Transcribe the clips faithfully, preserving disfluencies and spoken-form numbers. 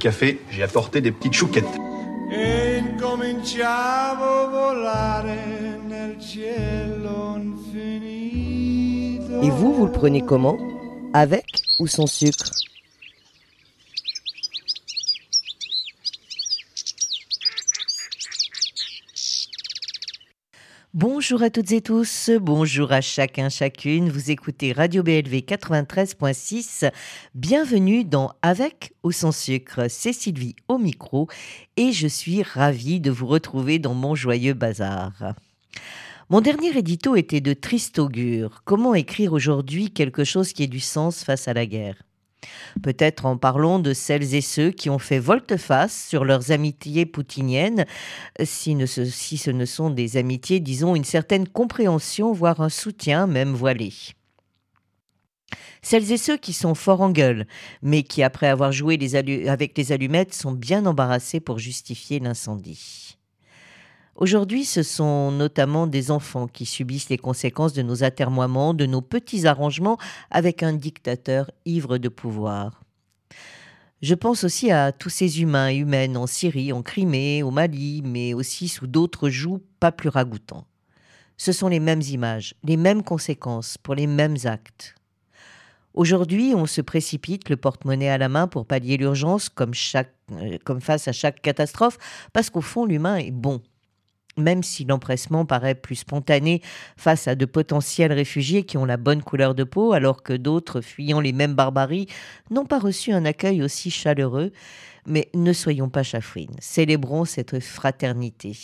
café, j'ai apporté des petites chouquettes. E incominciavo volare nel cielo infinito. Et vous, vous le prenez comment ? Avec ou sans sucre ? Bonjour à toutes et tous, bonjour à chacun, chacune. Vous écoutez Radio B L V quatre-vingt-treize virgule six. Bienvenue dans Avec ou sans sucre. C'est Sylvie au micro et je suis ravie de vous retrouver dans mon joyeux bazar. Mon dernier édito était de triste augure. Comment écrire aujourd'hui quelque chose qui ait du sens face à la guerre ? Peut-être en parlant de celles et ceux qui ont fait volte-face sur leurs amitiés poutiniennes, si, ne ce, si ce ne sont des amitiés, disons, une certaine compréhension, voire un soutien, même voilé. Celles et ceux qui sont forts en gueule, mais qui, après avoir joué les allu- avec les allumettes, sont bien embarrassés pour justifier l'incendie. Aujourd'hui, ce sont notamment des enfants qui subissent les conséquences de nos atermoiements, de nos petits arrangements avec un dictateur ivre de pouvoir. Je pense aussi à tous ces humains et humaines en Syrie, en Crimée, au Mali, mais aussi sous d'autres jougs pas plus ragoûtants. Ce sont les mêmes images, les mêmes conséquences pour les mêmes actes. Aujourd'hui, on se précipite, le porte-monnaie à la main, pour pallier l'urgence, comme, chaque, euh, comme face à chaque catastrophe, parce qu'au fond, l'humain est bon. Même si l'empressement paraît plus spontané face à de potentiels réfugiés qui ont la bonne couleur de peau, alors que d'autres, fuyant les mêmes barbaries, n'ont pas reçu un accueil aussi chaleureux. Mais ne soyons pas chafouines, célébrons cette fraternité.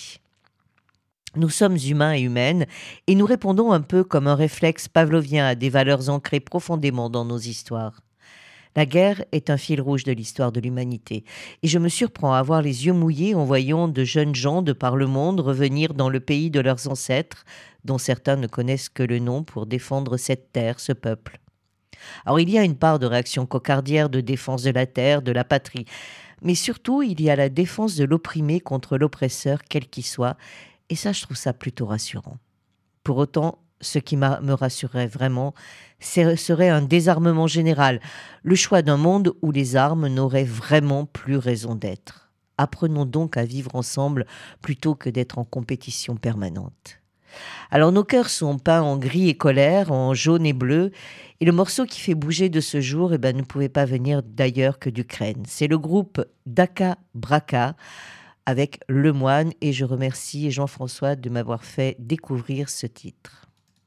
Nous sommes humains et humaines, et nous répondons un peu comme un réflexe pavlovien à des valeurs ancrées profondément dans nos histoires. La guerre est un fil rouge de l'histoire de l'humanité. Et je me surprends à avoir les yeux mouillés en voyant de jeunes gens de par le monde revenir dans le pays de leurs ancêtres, dont certains ne connaissent que le nom, pour défendre cette terre, ce peuple. Alors il y a une part de réaction cocardière de défense de la terre, de la patrie. Mais surtout, il y a la défense de l'opprimé contre l'oppresseur, quel qu'il soit. Et ça, je trouve ça plutôt rassurant. Pour autant, ce qui me rassurerait vraiment, serait un désarmement général, le choix d'un monde où les armes n'auraient vraiment plus raison d'être. Apprenons donc à vivre ensemble plutôt que d'être en compétition permanente. Alors nos cœurs sont peints en gris et colère, en jaune et bleu, et le morceau qui fait bouger de ce jour eh ben, ne pouvait pas venir d'ailleurs que d'Ukraine. C'est le groupe Daka Braka avec Le Moine, et je remercie Jean-François de m'avoir fait découvrir ce titre.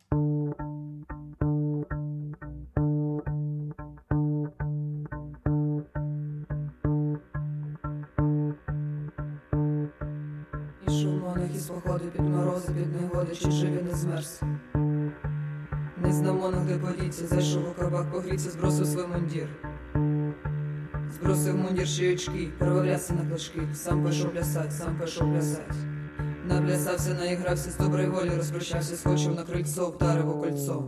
Із походу під морози, під негоди, чи живі не змерз. Не знамо нігде подіться, зайшов у кабак, погріться, збросив свій мундір. Збросив мундір шиючки, перевалявся на клашки, сам пішов плясать, сам пішов плясать. Наплясався, наігрався, з доброї волі розпрощався, скочив на крильцо, вдарив у кольцо.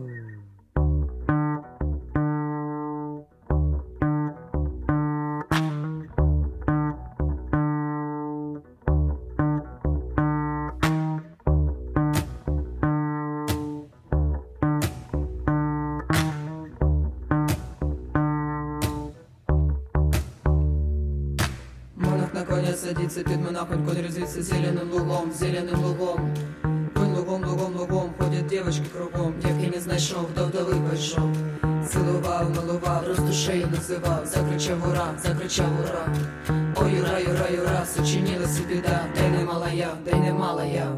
Садится під монахом, конь резвится зеленым лугом, зеленым лугом. Конь лугом, лугом, лугом, ходят девочки кругом. Девки не знайшов, до вдови пішов. Цілував, милував, роздушею називав. Закричав ура, закричав ура. Ой, юра, юра, юра, сочинилася біда. Дай не мала я, дай не мала я.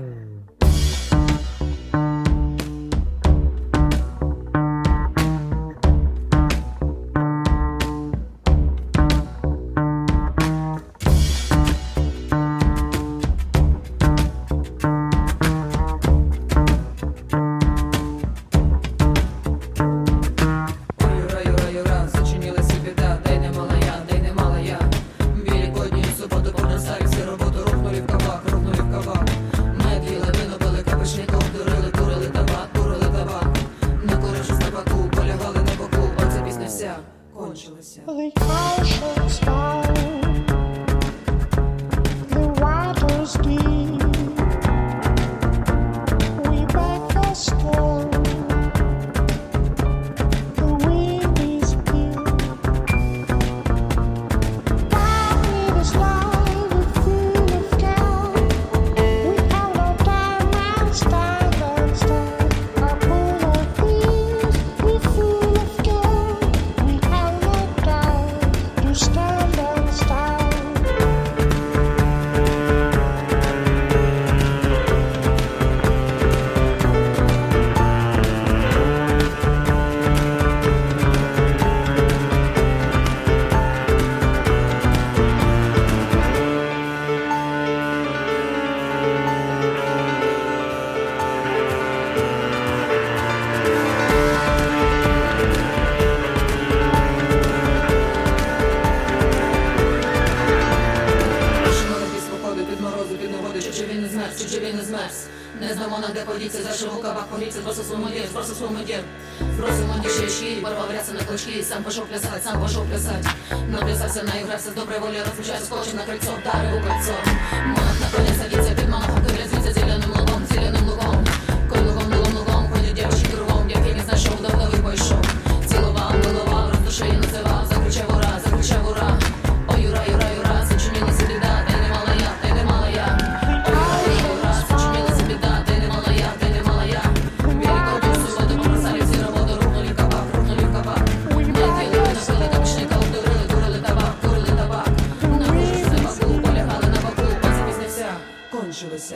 monах de poliție, zașă buca bac poliție, vreau să spun mândie, vreau să spun mândie. Vreau să mândie și ești, bărba vrea să ne клочки, сам пошел плясать, сам пошел плясать. Но плясаться, наиграться, с доброй волей разлучать, скотчем на кольцо, дары у кольцо. Монах на коне садится, перед монахом резвится зеленым лугом, зеленым лугом. Коль лугом, лугом, лугом, ходят девочки кругом, девки не знаю, шоу, давно вы пошел. Целовал, миловал, раздушей называл, закричав ура, закричав ура. Ой, юра, юра, юра, сочинение за беда, ты не малая, ты не малая. Ой, юра, юра, юра, сочинение за беда, ты не малая, ты не малая. Великую субботу побросали все работу, рухнули в кабак, рухнули в кабак. Молодые люди напили, как шникал, дурили, дурили табак, дурили табак. На ужас на боку, полягали на боку, база песня вся кончилась.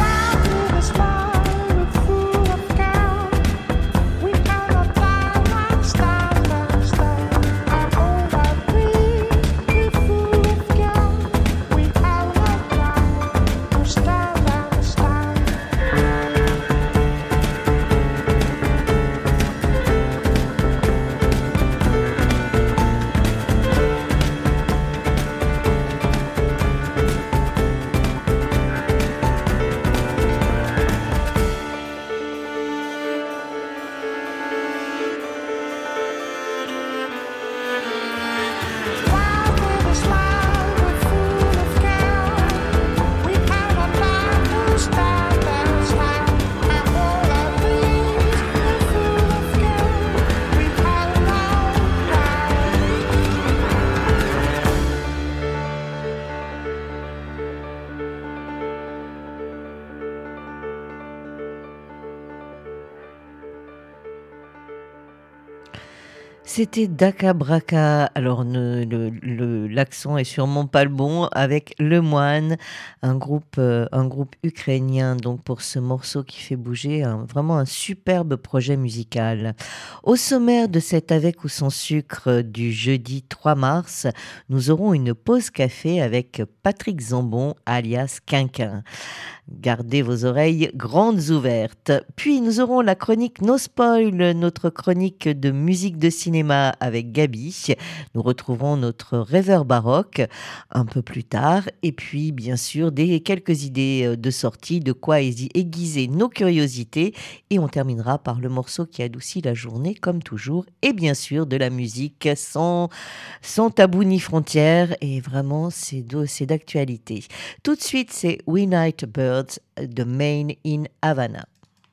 C'était Daka Braka. Alors, ne- le- le- l'accent est sûrement pas le bon, avec Le Moine, un groupe, euh, un groupe ukrainien, donc pour ce morceau qui fait bouger, un- vraiment un superbe projet musical. Au sommaire de cet Avec ou sans sucre du jeudi trois mars, nous aurons une pause café avec Patrick Zambon, alias Quinquin. Gardez vos oreilles grandes ouvertes. Puis nous aurons la chronique No Spoil, notre chronique de musique de cinéma avec Gabi. Nous retrouverons notre rêveur baroque un peu plus tard. Et puis, bien sûr, des quelques idées de sortie, de quoi aiguiser aiguiser nos curiosités. Et on terminera par le morceau qui adoucit la journée, comme toujours. Et bien sûr, de la musique sans, sans tabou ni frontières. Et vraiment, c'est de- c'est d'actualité. Tout de suite, c'est We Night Birds de Maine in Havana.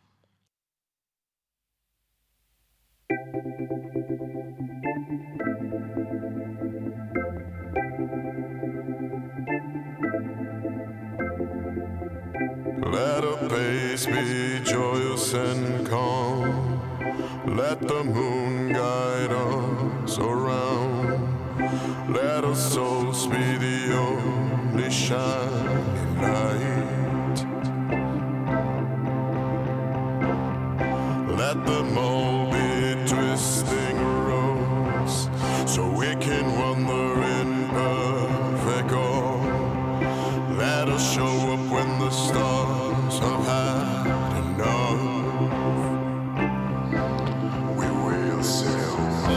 Let the pace be joyous and calm. Let the moon guide us around. Let our souls be the only shining light. Let the mold be twisting roads, so we can wander in perfect awe. Let us show up when the stars have had enough. We will sail.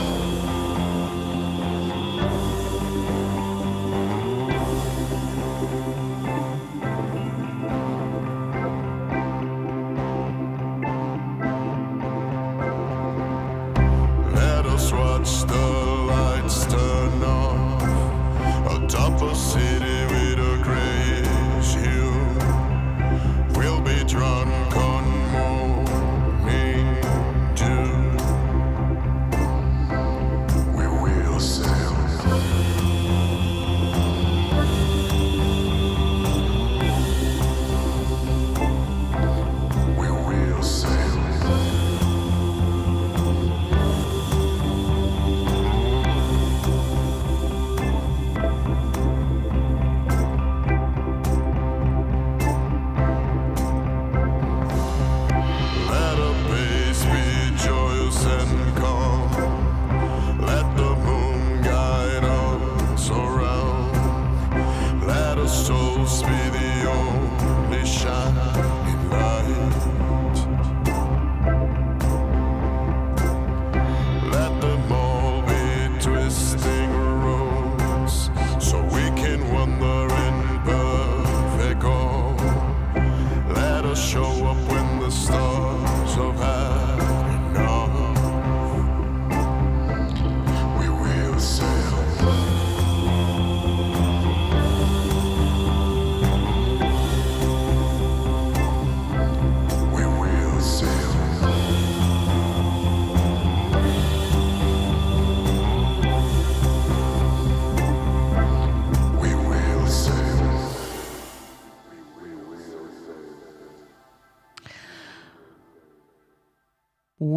Let us watch the lights turn off atop a city with a grayish hue. We'll be drunk on morning dew. We will sail. We will sail.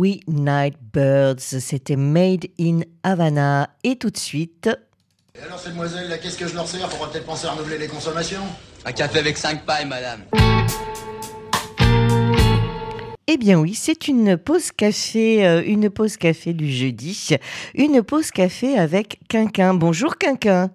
Oui, Nightbirds, c'était Made in Havana. Et tout de suite... Et alors, ces demoiselles, là, qu'est-ce que je leur sers? Faudra peut-être penser à renouveler les consommations. Un café avec cinq pailles, madame. Eh bien oui, c'est une pause café, euh, une pause café du jeudi, une pause café avec Quinquin. Bonjour Quinquin.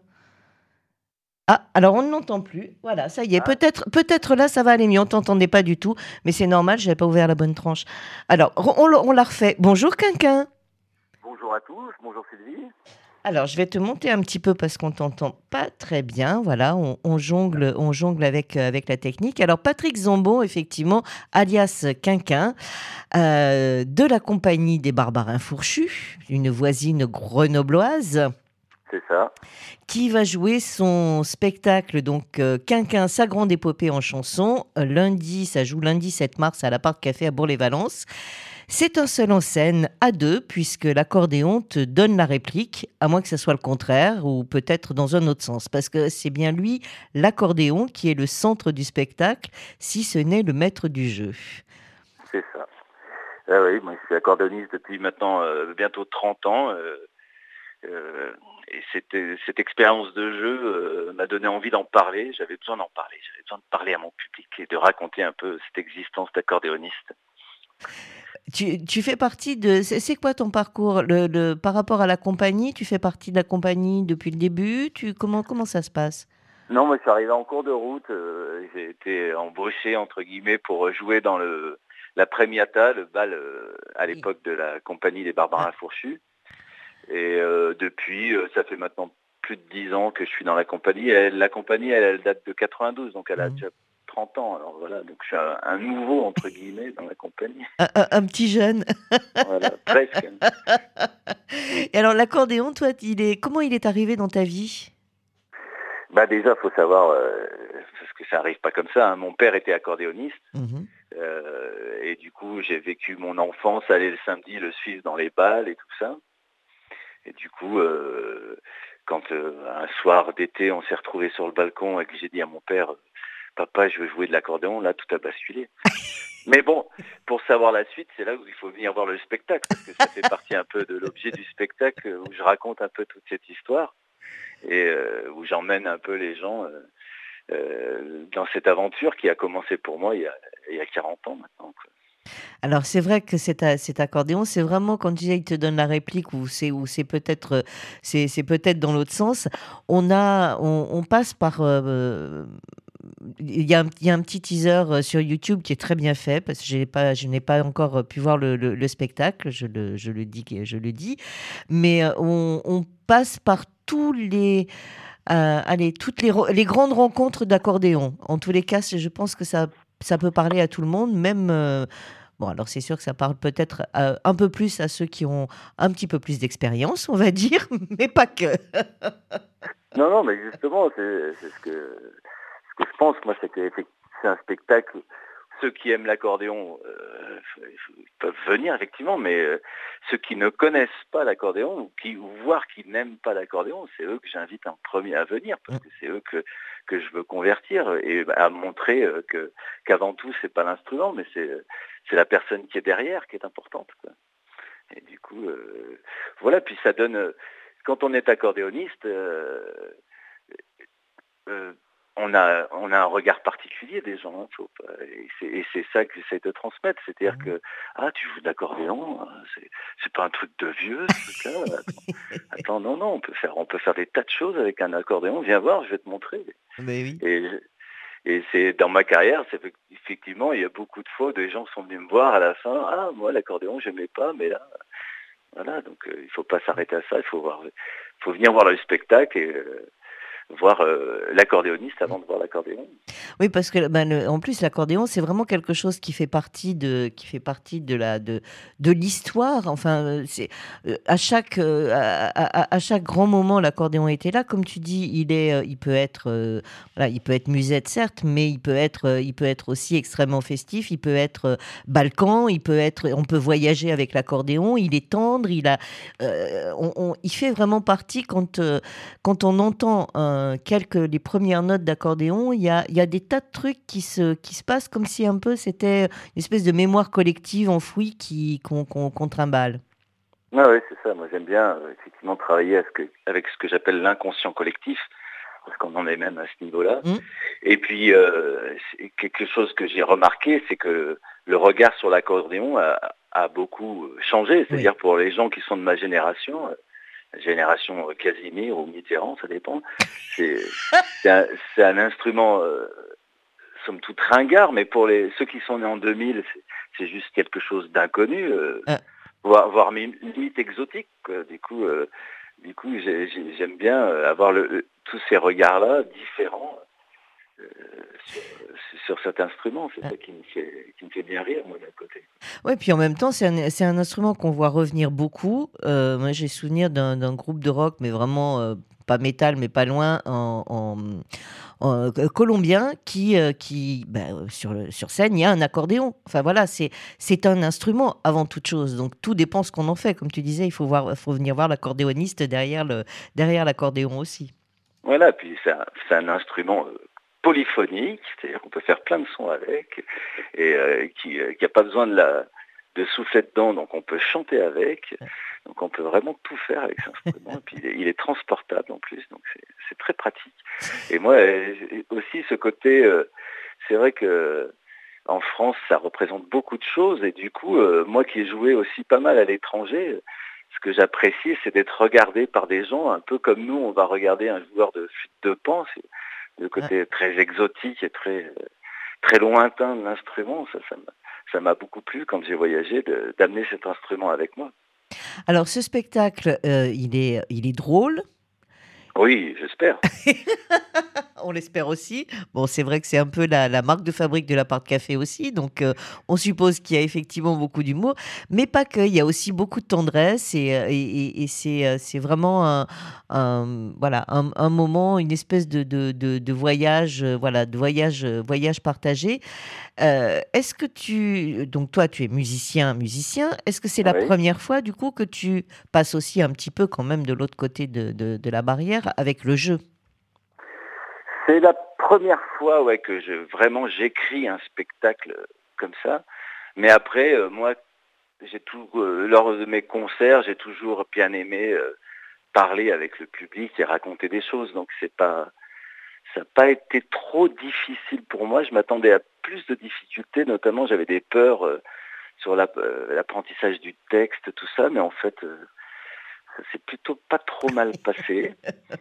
Ah, alors on ne l'entend plus. Voilà, ça y est. Ah. Peut-être, peut-être là, ça va aller mieux. On t'entendait pas du tout, mais c'est normal. J'avais pas ouvert la bonne tranche. Alors, on, on la refait. Bonjour Quinquin. Bonjour à tous. Bonjour Sylvie. Alors, je vais te monter un petit peu parce qu'on t'entend pas très bien. Voilà, on, on jongle, on jongle avec euh, avec la technique. Alors, Patrick Zambon, effectivement, alias Quinquin, euh, de la compagnie des Barbarins Fourchus, une voisine grenobloise. C'est ça. Qui va jouer son spectacle, donc euh, Quinquin, sa grande épopée en chanson. Euh, lundi, ça joue lundi sept mars à l'Appart Café à Bourg-les-Valences. C'est un seul en scène à deux, puisque l'accordéon te donne la réplique, à moins que ce soit le contraire, ou peut-être dans un autre sens. Parce que c'est bien lui, l'accordéon, qui est le centre du spectacle, si ce n'est le maître du jeu. C'est ça. Ah oui, moi je suis accordéoniste depuis maintenant euh, bientôt trente ans. Euh, euh, et c'était, cette expérience de jeu euh, m'a donné envie d'en parler. J'avais besoin d'en parler. J'avais besoin de parler à mon public et de raconter un peu cette existence d'accordéoniste. Tu, tu fais partie de... C'est, c'est quoi ton parcours le, le, par rapport à la compagnie? Tu fais partie de la compagnie depuis le début? tu, comment, comment ça se passe? Non, moi je suis arrivé en cours de route. Euh, j'ai été embauché, entre guillemets, pour jouer dans le, la Premiata, le bal euh, à l'époque oui. de la compagnie des Barbarins Fourchus. Et euh, depuis, euh, ça fait maintenant plus de dix ans que je suis dans la compagnie. Elle, la compagnie, elle, elle date de quatre-vingt-douze, donc elle a mmh. déjà trente ans. Alors voilà, donc je suis un, un nouveau, entre guillemets, dans la compagnie. Un, un, un petit jeune. Voilà, presque. Et alors l'accordéon, toi, il est, comment il est arrivé dans ta vie? Bah déjà, il faut savoir, euh, parce que ça n'arrive pas comme ça, hein. Mon père était accordéoniste. Mmh. Euh, et du coup, j'ai vécu mon enfance, aller le samedi, le suivre dans les bals et tout ça. Et du coup, euh, quand euh, un soir d'été, on s'est retrouvés sur le balcon et que j'ai dit à mon père, papa, je veux jouer de l'accordéon, là, tout a basculé. Mais bon, pour savoir la suite, c'est là où il faut venir voir le spectacle, parce que ça fait partie un peu de l'objet du spectacle, où je raconte un peu toute cette histoire, et euh, où j'emmène un peu les gens euh, euh, dans cette aventure qui a commencé pour moi il y a, il y a quarante ans maintenant, quoi. Alors c'est vrai que cet, cet accordéon, c'est vraiment quand il te donne la réplique ou c'est, ou c'est peut-être c'est, c'est peut-être dans l'autre sens. On a on, on passe par euh, il y a, il y a un petit teaser sur YouTube qui est très bien fait parce que j'ai pas je n'ai pas encore pu voir le, le, le spectacle. Je le je le dis je le dis, mais on, on passe par tous les euh, allez toutes les les grandes rencontres d'accordéon. En tous les cas, je pense que ça ça peut parler à tout le monde, même... Euh, bon, alors c'est sûr que ça parle peut-être euh, un peu plus à ceux qui ont un petit peu plus d'expérience, on va dire, mais pas que. non, non, mais justement, c'est, c'est ce, que, ce que je pense, moi, c'est que c'est un spectacle... Ceux qui aiment l'accordéon euh, peuvent venir, effectivement, mais euh, ceux qui ne connaissent pas l'accordéon, ou, qui, ou voire qui n'aiment pas l'accordéon, c'est eux que j'invite en premier à venir, parce que c'est eux que, que je veux convertir, et à montrer euh, que, qu'avant tout, c'est pas l'instrument, mais c'est, c'est la personne qui est derrière qui est importante, quoi. Et du coup, euh, voilà, puis ça donne... Quand on est accordéoniste... Euh, euh, On a, on a un regard particulier des gens, hein, faut pas, et, c'est, et c'est ça que j'essaie de transmettre, c'est-à-dire que ah tu joues de l'accordéon, c'est, c'est pas un truc de vieux ce truc-là. Attends, attends, non non, on peut faire, on peut faire des tas de choses avec un accordéon. Viens voir, je vais te montrer. Mais oui. Et, et c'est dans ma carrière, c'est effectivement, il y a beaucoup de fois des gens sont venus me voir à la fin, ah moi l'accordéon j'aimais pas, mais là, voilà, donc euh, il faut pas s'arrêter à ça, il faut voir, faut venir voir le spectacle et euh, voir euh, l'accordéoniste avant de voir l'accordéon. Oui, parce que ben, le, en plus l'accordéon c'est vraiment quelque chose qui fait partie de qui fait partie de la de de l'histoire. Enfin, c'est euh, à chaque euh, à, à, à chaque grand moment l'accordéon était là. Comme tu dis, il est euh, il peut être euh, voilà, il peut être musette certes, mais il peut être euh, il peut être aussi extrêmement festif. Il peut être euh, balkan, il peut être on peut voyager avec l'accordéon. Il est tendre, il a euh, on, on, il fait vraiment partie quand euh, quand on entend un euh, quelques les premières notes d'accordéon, il y a, il y a des tas de trucs qui se, qui se passent comme si un peu c'était une espèce de mémoire collective enfouie qui, qu'on, qu'on, qu'on trimballe. Ah oui, c'est ça. Moi, j'aime bien euh, effectivement travailler à ce que, avec ce que j'appelle l'inconscient collectif, parce qu'on en est même à ce niveau-là. Mmh. Et puis, euh, c'est quelque chose que j'ai remarqué, c'est que le regard sur l'accordéon a, a beaucoup changé. C'est-à-dire oui. pour les gens qui sont de ma génération, la génération Casimir ou Mitterrand, ça dépend. C'est, c'est, un, c'est un instrument, euh, somme toute ringard, mais pour les, ceux qui sont nés en deux mille, c'est, c'est juste quelque chose d'inconnu. Euh, ah. Voire, voire limite exotique, quoi. Du coup, euh, du coup, j'ai, j'ai, j'aime bien avoir le, le, tous ces regards-là différents euh, sur, sur cet instrument. C'est ah. ça qui me fait, qui me fait bien rire, moi, d'un côté. Ouais, puis en même temps, c'est un, c'est un instrument qu'on voit revenir beaucoup. Euh, moi, j'ai souvenir d'un, d'un groupe de rock, mais vraiment euh, pas métal, mais pas loin, en, en, en euh, colombien, qui, euh, qui ben, sur, le, sur scène, il y a un accordéon. Enfin voilà, c'est, c'est un instrument avant toute chose. Donc tout dépend ce qu'on en fait. Comme tu disais, il faut, voir, faut venir voir l'accordéoniste derrière, le, derrière l'accordéon aussi. Voilà, puis c'est un, c'est un instrument euh, polyphonique, c'est-à-dire qu'on peut faire plein de sons avec, et euh, qui n'a euh, pas besoin de, la, de souffler dedans, donc on peut chanter avec. Donc on peut vraiment tout faire avec cet instrument. Et puis il est, il est transportable en plus, donc c'est, c'est très pratique. Et moi aussi ce côté, euh, c'est vrai que en France ça représente beaucoup de choses et du coup euh, moi qui ai joué aussi pas mal à l'étranger, ce que j'apprécie c'est d'être regardé par des gens un peu comme nous on va regarder un joueur de flûte de Pan. C'est le côté très exotique et très très lointain de l'instrument. Ça, ça m'a, ça m'a beaucoup plu quand j'ai voyagé de, d'amener cet instrument avec moi. Alors, ce spectacle, euh, il est, il est drôle. Oui, j'espère. On l'espère aussi. Bon, c'est vrai que c'est un peu la, la marque de fabrique de l'appart café aussi, donc euh, on suppose qu'il y a effectivement beaucoup d'humour, mais pas que. Il y a aussi beaucoup de tendresse et, et, et c'est, c'est vraiment un, un, voilà, un, un moment, une espèce de, de, de, de voyage, voilà, de voyage, voyage partagé. Euh, est-ce que tu, donc toi, tu es musicien, musicien. Est-ce que c'est la oui. première fois du coup que tu passes aussi un petit peu quand même de l'autre côté de, de, de la barrière avec le jeu? C'est la première fois ouais, que je, vraiment j'écris un spectacle comme ça. Mais après, euh, moi, j'ai tout, euh, lors de mes concerts, j'ai toujours bien aimé euh, parler avec le public et raconter des choses. Donc c'est pas, ça n'a pas été trop difficile pour moi. Je m'attendais à plus de difficultés, notamment j'avais des peurs euh, sur la, euh, l'apprentissage du texte, tout ça. Mais en fait, euh, ça s'est plutôt pas trop mal passé.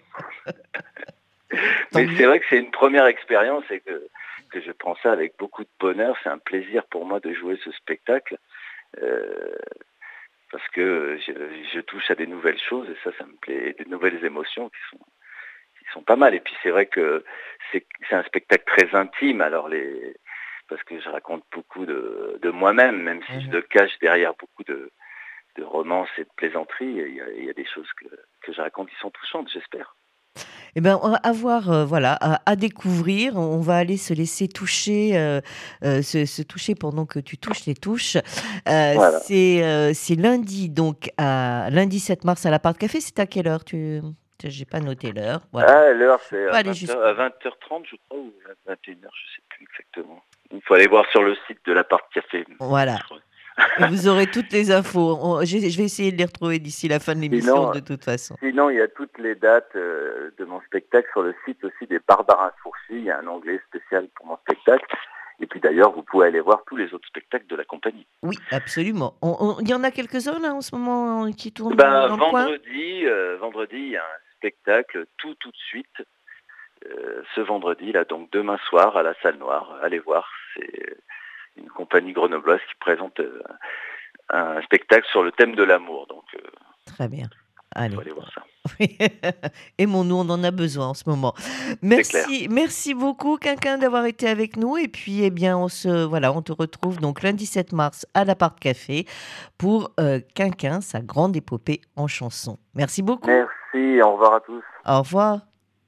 Mais c'est vrai que c'est une première expérience et que, que je prends ça avec beaucoup de bonheur. C'est un plaisir pour moi de jouer ce spectacle euh, parce que je, je touche à des nouvelles choses et ça, ça me plaît, des nouvelles émotions qui sont, qui sont pas mal. Et puis c'est vrai que c'est, c'est un spectacle très intime, alors les, parce que je raconte beaucoup de, de moi-même, même si mmh. je le cache derrière beaucoup de, de romances et de plaisanteries. Il y a, il y a des choses que, que je raconte qui sont touchantes, j'espère. Eh ben, on va avoir, euh, voilà, à, à découvrir. On va aller se laisser toucher, euh, euh, se, se toucher pendant que tu touches les touches. Euh, voilà. c'est, euh, c'est lundi, donc à lundi sept mars à l'appart café. C'est à quelle heure tu... J'ai pas noté l'heure. Voilà. Ah, l'heure, c'est à vingt heures trente, je crois, ou vingt et une heures, je sais plus exactement. Il faut aller voir sur le site de l'appart café. Voilà. Vous aurez toutes les infos. On, je vais essayer de les retrouver d'ici la fin de l'émission, sinon, de toute façon. Sinon, il y a toutes les dates euh, de mon spectacle sur le site aussi des Barbarins Fourchis. Il y a un onglet spécial pour mon spectacle. Et puis d'ailleurs, vous pouvez aller voir tous les autres spectacles de la compagnie. Oui, absolument. On, on, il y en a quelques-uns là en ce moment qui tournent ben, dans vendredi, le coin euh, vendredi, il y a un spectacle tout tout de suite. Euh, ce vendredi, là, donc demain soir à la Salle Noire. Allez voir, c'est une compagnie grenobloise qui présente euh, un spectacle sur le thème de l'amour. Donc, euh, très bien. Allez. Faut aller voir ça. Aimons-nous, on en a besoin en ce moment. Merci, merci beaucoup, Quinquin, d'avoir été avec nous. Et puis, eh bien, on se, voilà, on te retrouve donc lundi sept mars à l'appart café pour euh, Quinquin, sa grande épopée en chanson. Merci beaucoup. Merci, au revoir à tous. Au revoir.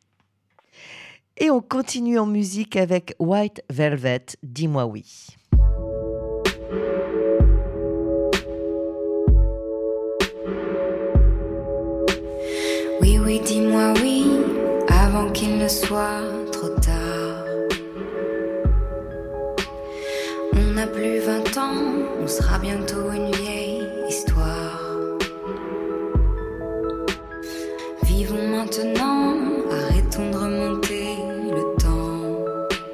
Et on continue en musique avec White Velvet, Dis-moi oui. Oui, oui, dis-moi oui, avant qu'il ne soit trop tard. On n'a plus vingt ans, on sera bientôt une vieille histoire. Vivons maintenant, arrêtons de remonter le temps,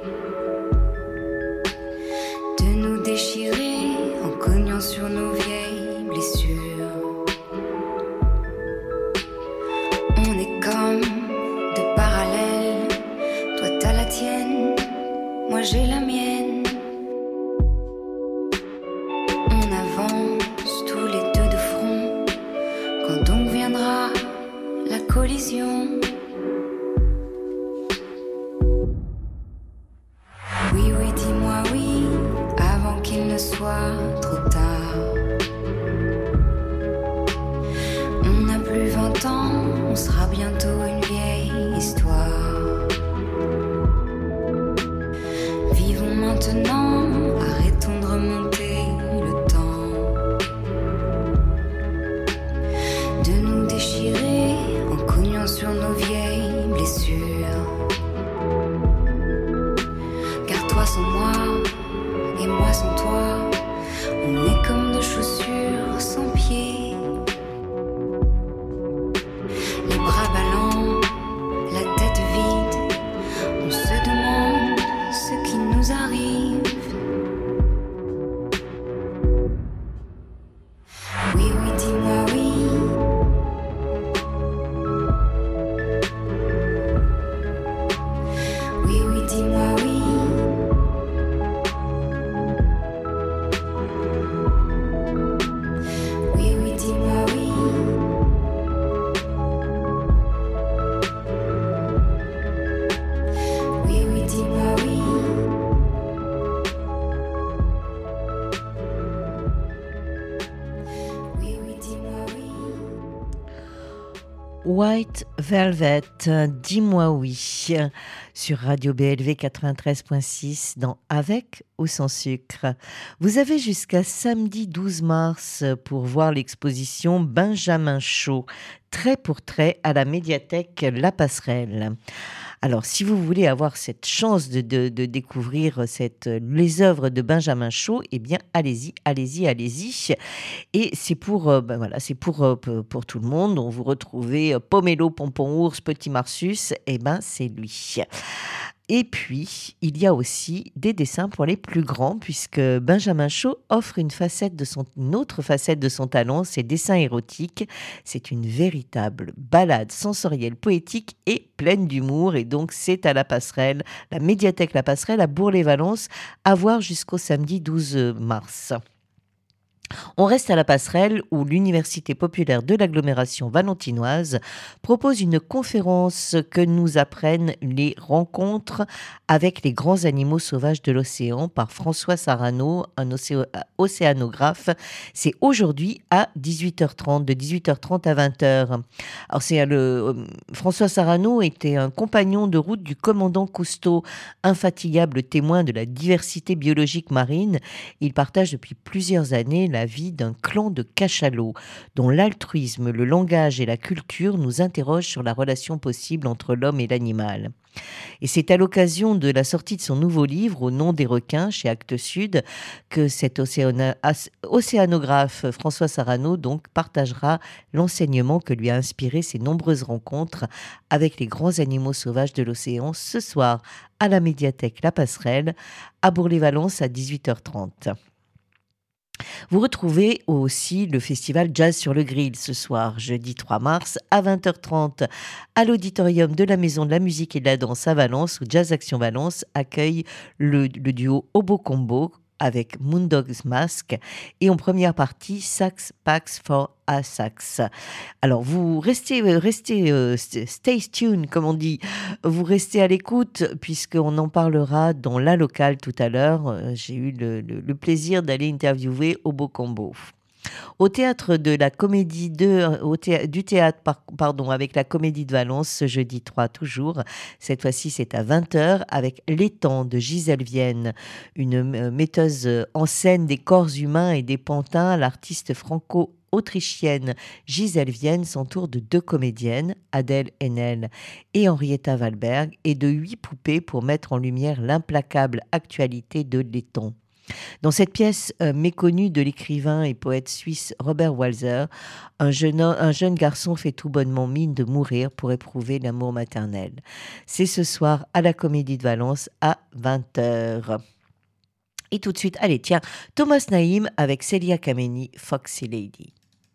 de nous déchirer en cognant sur nos vieilles blessures. On est comme deux parallèles, toi t'as la tienne, moi j'ai la mienne. On avance tous les deux de front, quand donc viendra la collision. Oui, oui, dis-moi oui, avant qu'il ne soit trop tard. On n'a plus vingt ans, on sera bientôt une vieille histoire. Vivons maintenant, arrêtons de remonter le temps, de nous déchirer en cognant sur nos vieilles blessures. Car toi sans moi, et moi sans toi, on est comme deux chaussures sans pied. Les bras ballants, la tête vide, on se demande ce qui nous arrive. Oui, oui, dis-moi oui. Oui, oui, dis-moi oui. Oui, oui, dis-moi oui. Oui, oui, dis-moi oui. Oui, oui, dis-moi oui. White Velvet, dis-moi oui, sur Radio B L V quatre-vingt-treize point six dans Avec ou sans sucre. Vous avez jusqu'à samedi douze mars pour voir l'exposition Benjamin Chaud, trait pour trait à la médiathèque La Passerelle. Alors, si vous voulez avoir cette chance de, de, de découvrir cette, les œuvres de Benjamin Chaud, eh bien, allez-y, allez-y, allez-y. Et c'est pour, euh, ben voilà, c'est pour, euh, pour tout le monde. On vous retrouvez euh, Pomelo, Pompon Ours, Petit Marsus, eh ben, c'est lui. Et puis, il y a aussi des dessins pour les plus grands, puisque Benjamin Chaud offre une facette de son, une autre facette de son talent, ses dessins érotiques. C'est une véritable balade sensorielle, poétique et pleine d'humour. Et donc, c'est à la Passerelle, la médiathèque La Passerelle à Bourg-les-Valences, à voir jusqu'au samedi douze mars. On reste à la Passerelle où l'Université populaire de l'agglomération valentinoise propose une conférence que nous apprennent les rencontres avec les grands animaux sauvages de l'océan par François Sarano, un océ- océanographe. C'est aujourd'hui à dix-huit heures trente, de dix-huit heures trente à vingt heures. Alors c'est le, euh, François Sarano était un compagnon de route du commandant Cousteau, infatigable témoin de la diversité biologique marine. Il partage depuis plusieurs années la vie d'un clan de cachalots, dont l'altruisme, le langage et la culture nous interrogent sur la relation possible entre l'homme et l'animal. Et c'est à l'occasion de la sortie de son nouveau livre, Au nom des requins, chez Actes Sud, que cet océana- océanographe François Sarano donc partagera l'enseignement que lui a inspiré ses nombreuses rencontres avec les grands animaux sauvages de l'océan ce soir à la médiathèque La Passerelle, à Bourg-les-Valences à dix-huit heures trente. Vous retrouvez aussi le festival Jazz sur le Grill ce soir, jeudi trois mars à vingt heures trente à l'auditorium de la Maison de la Musique et de la Danse à Valence, où Jazz Action Valence accueille le, le duo Obo Combo avec Moondog's Mask et en première partie Sax Pax for a Sax. Alors vous restez, restez euh, stay tuned comme on dit, vous restez à l'écoute puisqu'on en parlera dans la locale tout à l'heure. J'ai eu le, le, le plaisir d'aller interviewer Obo Combo. Au théâtre de la Comédie de, au thé, du théâtre par, pardon, avec la Comédie de Valence ce jeudi trois toujours. Cette fois-ci c'est à vingt heures avec L'étang de Gisèle Vienne, une metteuse en scène des corps humains et des pantins. L'artiste franco autrichienne Gisèle Vienne s'entoure de deux comédiennes, Adèle Haenel et Henrietta Wahlberg, et de huit poupées pour mettre en lumière l'implacable actualité de Letton. Dans cette pièce euh, méconnue de l'écrivain et poète suisse Robert Walser, un jeune, un jeune garçon fait tout bonnement mine de mourir pour éprouver l'amour maternel. C'est ce soir à la Comédie de Valence à vingt heures. Et tout de suite, allez tiens, Thomas Naïm avec Celia Kameni, Foxy Lady.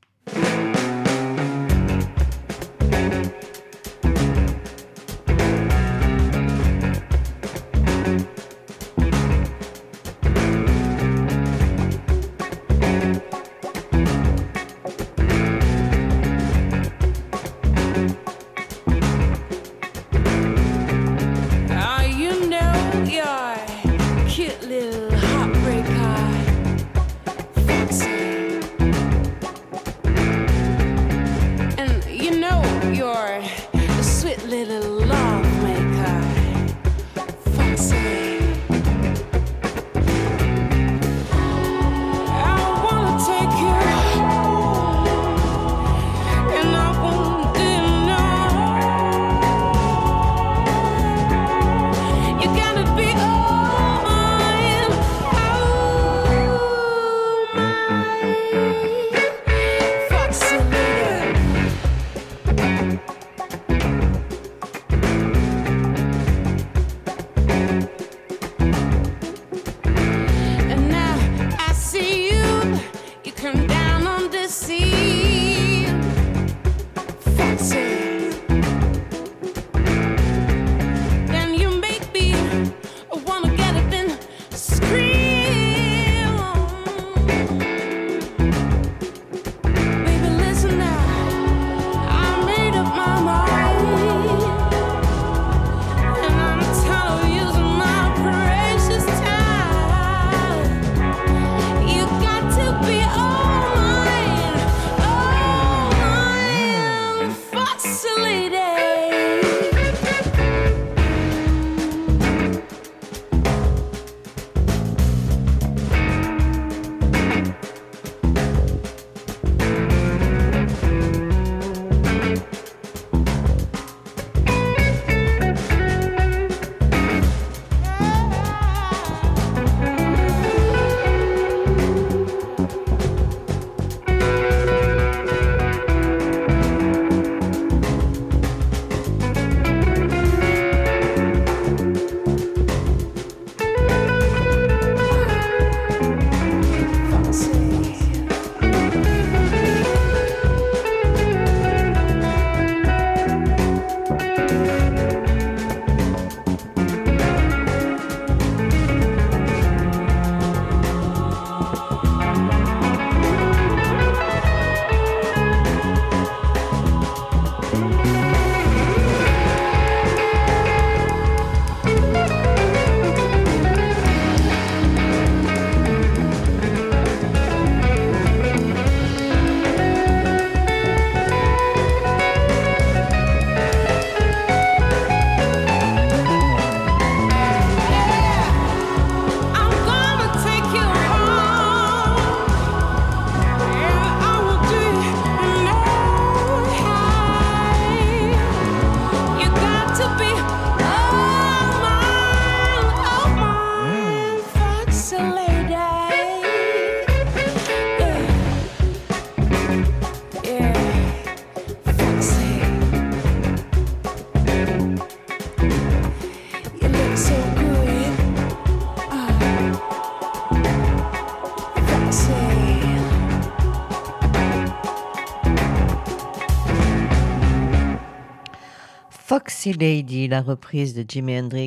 Foxy Lady, la reprise de Jimi Hendrix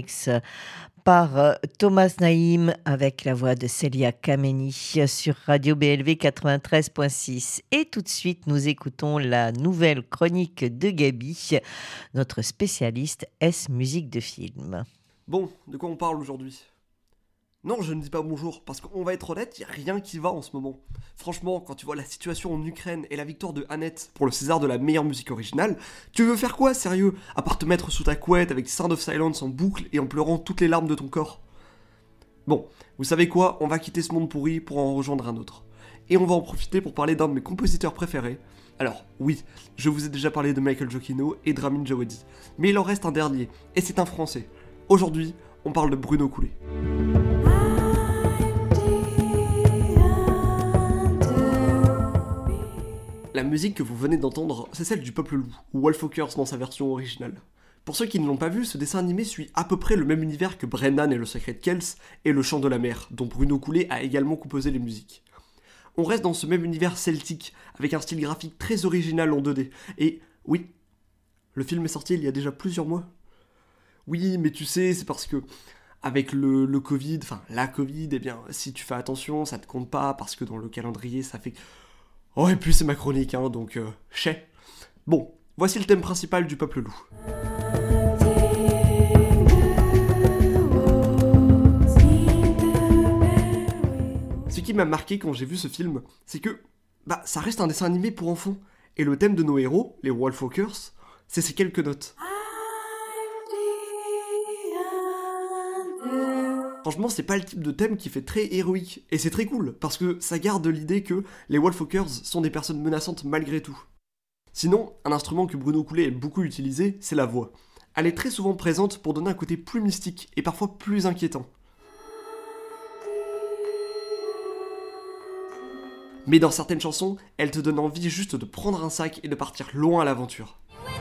par Thomas Naïm avec la voix de Celia Kameni sur Radio B L V quatre-vingt-treize virgule six. Et tout de suite, nous écoutons la nouvelle chronique de Gabi, notre spécialiste S musique de film. Bon, de quoi on parle aujourd'hui ? Non, je ne dis pas bonjour, parce qu'on va être honnête, il n'y a rien qui va en ce moment. Franchement, quand tu vois la situation en Ukraine et la victoire de Annette pour le César de la meilleure musique originale, tu veux faire quoi, sérieux ? À part te mettre sous ta couette avec Sound of Silence en boucle et en pleurant toutes les larmes de ton corps ? Bon, vous savez quoi ? On va quitter ce monde pourri pour en rejoindre un autre. et on va en profiter pour parler d'un de mes compositeurs préférés. Alors, oui, je vous ai déjà parlé de Michael Giacchino et de Ramin Djawadi, mais il en reste un dernier, et c'est un français. Aujourd'hui, on parle de Bruno Coullet. La musique que vous venez d'entendre, c'est celle du Peuple Loup, ou Wolfwalkers dans sa version originale. Pour ceux qui ne l'ont pas vu, ce dessin animé suit à peu près le même univers que Brennan et le Secret de Kells et Le Chant de la Mer, dont Bruno Coullet a également composé les musiques. On reste dans ce même univers celtique, avec un style graphique très original en deux D, et oui, le film est sorti il y a déjà plusieurs mois. Oui, mais tu sais, c'est parce que, avec le, le Covid, enfin la Covid, eh bien, si tu fais attention, ça te compte pas, parce que dans le calendrier, ça fait... Oh, et puis c'est ma chronique, hein, donc, euh, chais. Bon, voici le thème principal du Peuple Loup. Ce qui m'a marqué quand j'ai vu ce film, c'est que bah ça reste un dessin animé pour enfants, et le thème de nos héros, les Wolfwalkers, c'est ces quelques notes. Franchement, c'est pas le type de thème qui fait très héroïque, et c'est très cool, parce que ça garde l'idée que les Wolfwalkers sont des personnes menaçantes malgré tout. Sinon, un instrument que Bruno Coullet aime beaucoup utiliser, c'est la voix. Elle est très souvent présente pour donner un côté plus mystique, et parfois plus inquiétant. Mais dans certaines chansons, elle te donne envie juste de prendre un sac et de partir loin à l'aventure.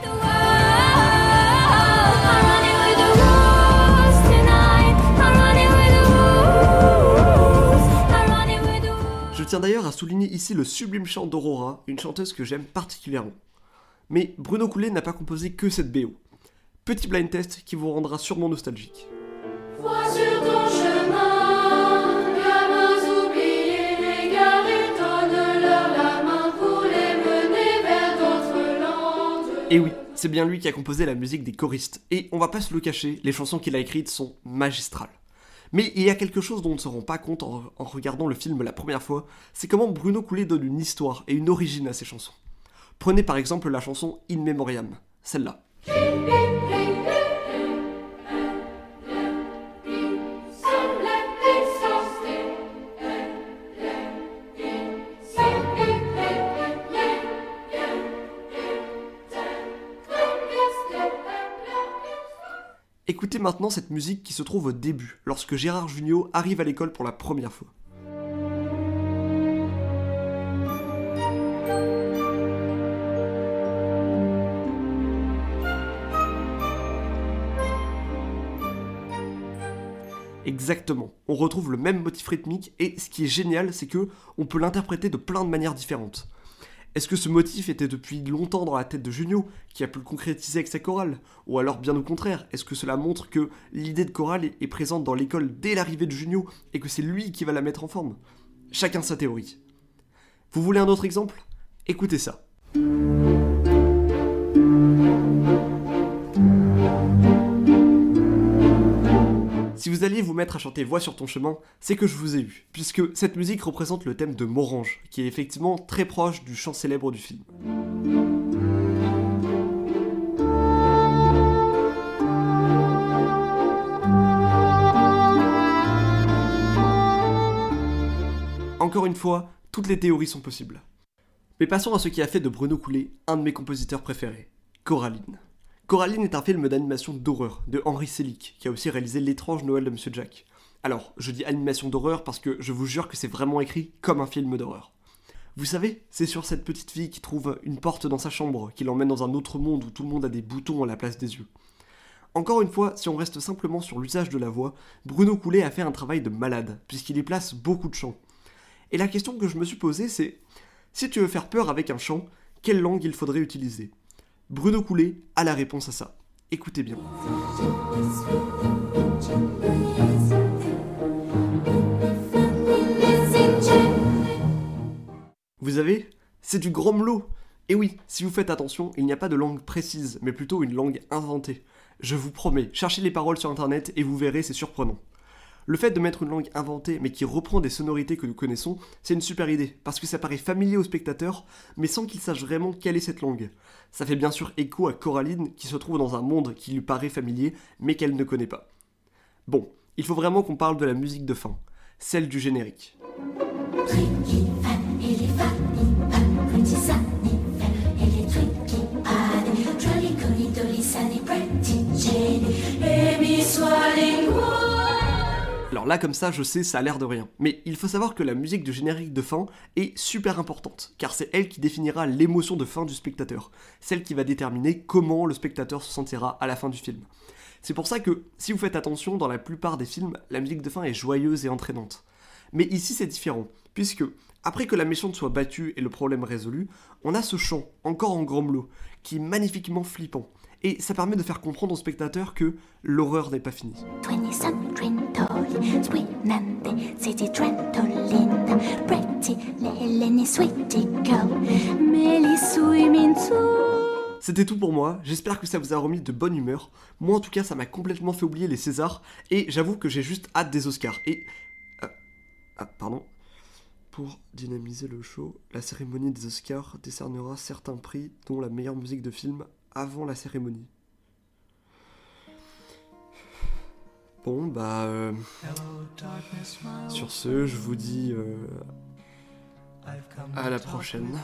Je tiens d'ailleurs à souligner ici le sublime chant d'Aurora, une chanteuse que j'aime particulièrement. Mais Bruno Coullet n'a pas composé que cette B O. Petit blind test qui vous rendra sûrement nostalgique. Vois sur ton chemin, gamins oubliés, égarés, donne-leur la main pour les mener vers d'autres landes. Et oui, c'est bien lui qui a composé la musique des choristes, et on va pas se le cacher, les chansons qu'il a écrites sont magistrales. Mais il y a quelque chose dont on ne se rend pas compte en, en regardant le film la première fois, c'est comment Bruno Coullet donne une histoire et une origine à ses chansons. Prenez par exemple la chanson In Memoriam, celle-là. Écoutez maintenant cette musique qui se trouve au début, lorsque Gérard Jugnot arrive à l'école pour la première fois. Exactement, on retrouve le même motif rythmique et ce qui est génial, c'est que on peut l'interpréter de plein de manières différentes. Est-ce que ce motif était depuis longtemps dans la tête de Jugnot, qui a pu le concrétiser avec sa chorale? Ou alors bien au contraire, est-ce que cela montre que l'idée de chorale est présente dans l'école dès l'arrivée de Jugnot, et que c'est lui qui va la mettre en forme? Chacun sa théorie. Vous voulez un autre exemple? Écoutez ça. Si vous alliez vous mettre à chanter Voix sur ton chemin, c'est que je vous ai eu, puisque cette musique représente le thème de Morange, qui est effectivement très proche du chant célèbre du film. Encore une fois, toutes les théories sont possibles. Mais passons à ce qui a fait de Bruno Coullet un de mes compositeurs préférés, Coraline. Coraline est un film d'animation d'horreur de Henri Selick, qui a aussi réalisé L'étrange Noël de Monsieur Jack. Alors, je dis animation d'horreur parce que je vous jure que c'est vraiment écrit comme un film d'horreur. Vous savez, c'est sur cette petite fille qui trouve une porte dans sa chambre, qui l'emmène dans un autre monde où tout le monde a des boutons à la place des yeux. Encore une fois, si on reste simplement sur l'usage de la voix, Bruno Coullet a fait un travail de malade, puisqu'il y place beaucoup de chants. Et la question que je me suis posée, c'est, si tu veux faire peur avec un chant, quelle langue il faudrait utiliser ? Bruno Coullet a la réponse à ça. Écoutez bien. Vous avez ? C'est du gromelot. Et oui, si vous faites attention, il n'y a pas de langue précise, mais plutôt une langue inventée. Je vous promets, cherchez les paroles sur internet et vous verrez, c'est surprenant. Le fait de mettre une langue inventée, mais qui reprend des sonorités que nous connaissons, c'est une super idée, parce que ça paraît familier au spectateur, mais sans qu'il sache vraiment quelle est cette langue. Ça fait bien sûr écho à Coraline, qui se trouve dans un monde qui lui paraît familier, mais qu'elle ne connaît pas. Bon, il faut vraiment qu'on parle de la musique de fin, celle du générique. Ricky, Fanny, Alors là, comme ça, je sais, ça a l'air de rien. Mais il faut savoir que la musique du générique de fin est super importante, car c'est elle qui définira l'émotion de fin du spectateur, celle qui va déterminer comment le spectateur se sentira à la fin du film. C'est pour ça que, si vous faites attention, dans la plupart des films, la musique de fin est joyeuse et entraînante. Mais ici, c'est différent, puisque, après que la méchante soit battue et le problème résolu, on a ce chant, encore en gromelot, qui est magnifiquement flippant. Et ça permet de faire comprendre au spectateur que l'horreur n'est pas finie. C'était tout pour moi, j'espère que ça vous a remis de bonne humeur. Moi en tout cas ça m'a complètement fait oublier les Césars, et j'avoue que j'ai juste hâte des Oscars. Et... Euh... Ah, pardon. Pour dynamiser le show, la cérémonie des Oscars décernera certains prix, dont la meilleure musique de film, avant la cérémonie. Bon, bah... Euh, sur ce, je vous dis... Euh, à la prochaine.